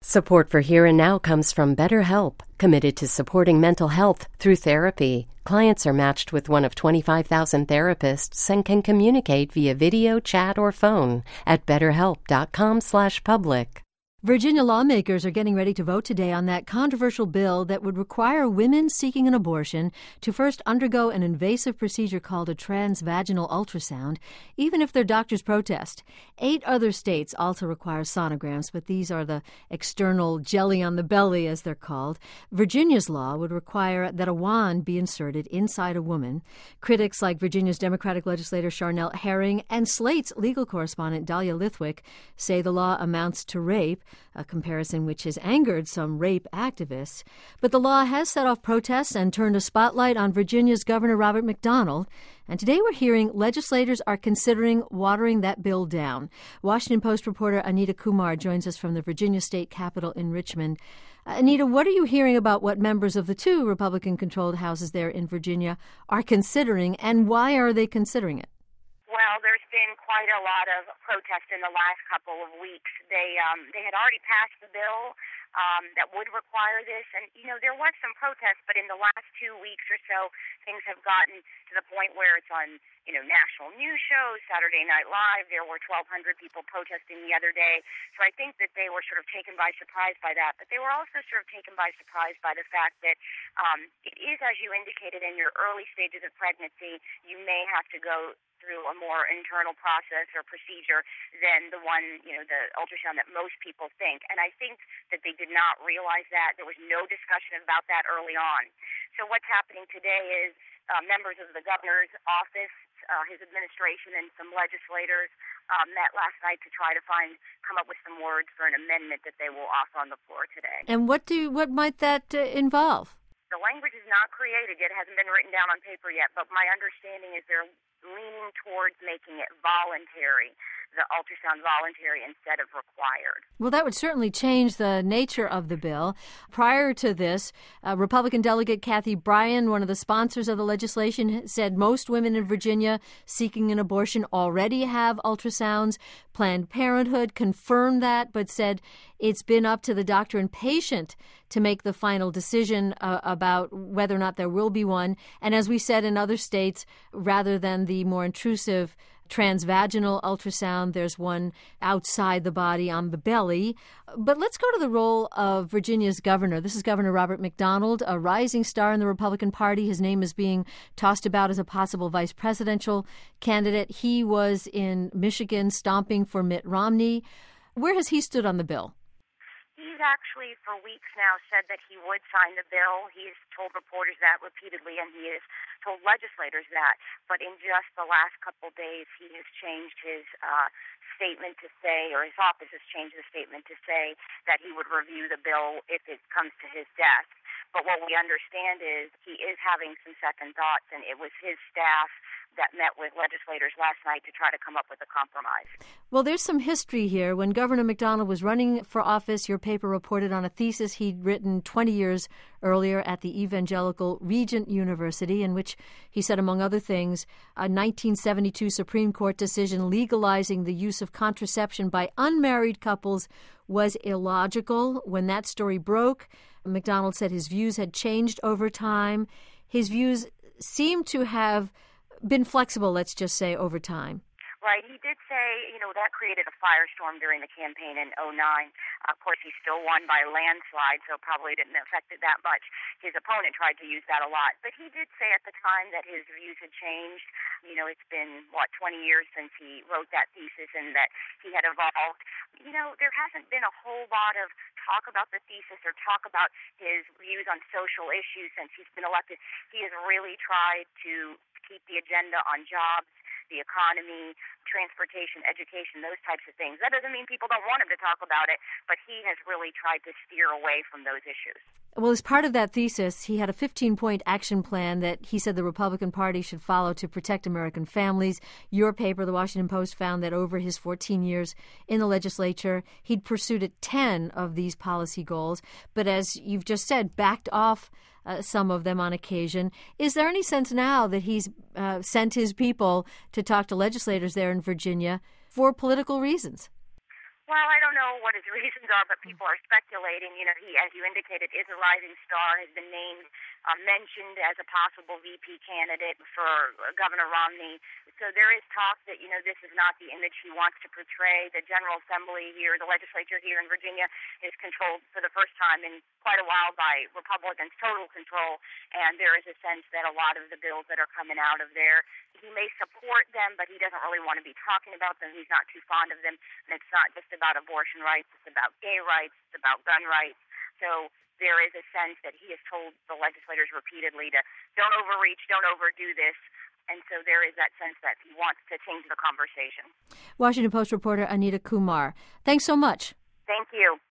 Support for Here and Now comes from BetterHelp, committed to supporting mental health through therapy. Clients are matched with one of 25,000 therapists and can communicate via video, chat, or phone at betterhelp.com/public. Virginia lawmakers are getting ready to vote today on that controversial bill that would require women seeking an abortion to first undergo an invasive procedure called a transvaginal ultrasound, even if their doctors protest. 8 other states also require sonograms, but these are the external jelly on the belly, as they're called. Virginia's law would require that a wand be inserted inside a woman. Critics like Virginia's Democratic legislator Charnelle Herring and Slate's legal correspondent Dahlia Lithwick say the law amounts to rape, a comparison which has angered some rape activists. But the law has set off protests and turned a spotlight on Virginia's Governor Robert McDonnell. And today we're hearing legislators are considering watering that bill down. Washington Post reporter Anita Kumar joins us from the Virginia State Capitol in Richmond. Anita, what are you hearing about what members of the 2 Republican-controlled houses there in Virginia are considering, and why are they considering it? Well, there's been quite a lot of protest in the last couple of weeks. They had already passed the bill that would require this, and there was some protest, but in the last 2 weeks or so, things have gotten to the point where it's on national news shows. Saturday Night Live, there were 1,200 people protesting the other day. So I think that they were sort of taken by surprise by that, but they were also sort of taken by surprise by the fact that it is, as you indicated, in your early stages of pregnancy, you may have to go through a more internal process or procedure than the one, the ultrasound that most people think. And I think that they did not realize that. There was no discussion about that early on. So what's happening today is members of the governor's office, his administration, and some legislators met last night to try to come up with some words for an amendment that they will offer on the floor today. And what might that involve? The language is not created yet. It hasn't been written down on paper yet, but my understanding is they're leaning towards making it voluntary, the ultrasound voluntary instead of required. Well, that would certainly change the nature of the bill. Prior to this, Republican delegate Kathy Bryan, one of the sponsors of the legislation, said most women in Virginia seeking an abortion already have ultrasounds. Planned Parenthood confirmed that, but said it's been up to the doctor and patient to make the final decision about whether or not there will be one. And as we said in other states, rather than the more intrusive transvaginal ultrasound, there's one outside the body on the belly. But let's go to the role of Virginia's governor. This is Governor Robert McDonnell, a rising star in the Republican Party. His name is being tossed about as a possible vice presidential candidate. He was in Michigan stomping for Mitt Romney. Where has he stood on the bill? He's actually, for weeks now, said that he would sign the bill. He's told reporters that repeatedly, and he has told legislators that. But in just the last couple days, he has changed his statement to say, or his office has changed the statement to say that he would review the bill if it comes to his desk. But what we understand is he is having some second thoughts, and it was his staff that met with legislators last night to try to come up with a compromise. Well, there's some history here. When Governor McDonnell was running for office, your paper reported on a thesis he'd written 20 years earlier at the Evangelical Regent University, in which he said, among other things, a 1972 Supreme Court decision legalizing the use of contraception by unmarried couples was illogical. When that story broke, McDonnell said his views had changed over time. His views seem to have been flexible, let's just say, over time. Right. He did say, that created a firestorm during the campaign in 2009. Of course, he still won by landslide, so probably didn't affect it that much. His opponent tried to use that a lot. But he did say at the time that his views had changed. It's been, 20 years since he wrote that thesis, and that he had evolved. There hasn't been a whole lot of talk about the thesis or talk about his views on social issues since he's been elected. He has really tried to keep the agenda on jobs, the economy, transportation, education, those types of things. That doesn't mean people don't want him to talk about it, but he has really tried to steer away from those issues. Well, as part of that thesis, he had a 15-point action plan that he said the Republican Party should follow to protect American families. Your paper, the Washington Post, found that over his 14 years in the legislature, he'd pursued 10 of these policy goals, but as you've just said, backed off some of them on occasion. Is there any sense now that he's sent his people to talk to legislators there in Virginia for political reasons? Well, I don't know what his reasons are, but people are speculating. You know, he, as you indicated, is a rising star, has been named, mentioned as a possible VP candidate for Governor Romney. So there is talk that, you know, this is not the image he wants to portray. The General Assembly here, the legislature here in Virginia, is controlled for the first time in quite a while by Republicans, total control, and there is a sense that a lot of the bills that are coming out of there, he may support them, but he doesn't really want to be talking about them. He's not too fond of them, and it's not just about abortion rights, it's about gay rights, it's about gun rights. So there is a sense that he has told the legislators repeatedly to don't overreach, don't overdo this. And so there is that sense that he wants to change the conversation. Washington Post reporter Anita Kumar, thanks so much. Thank you.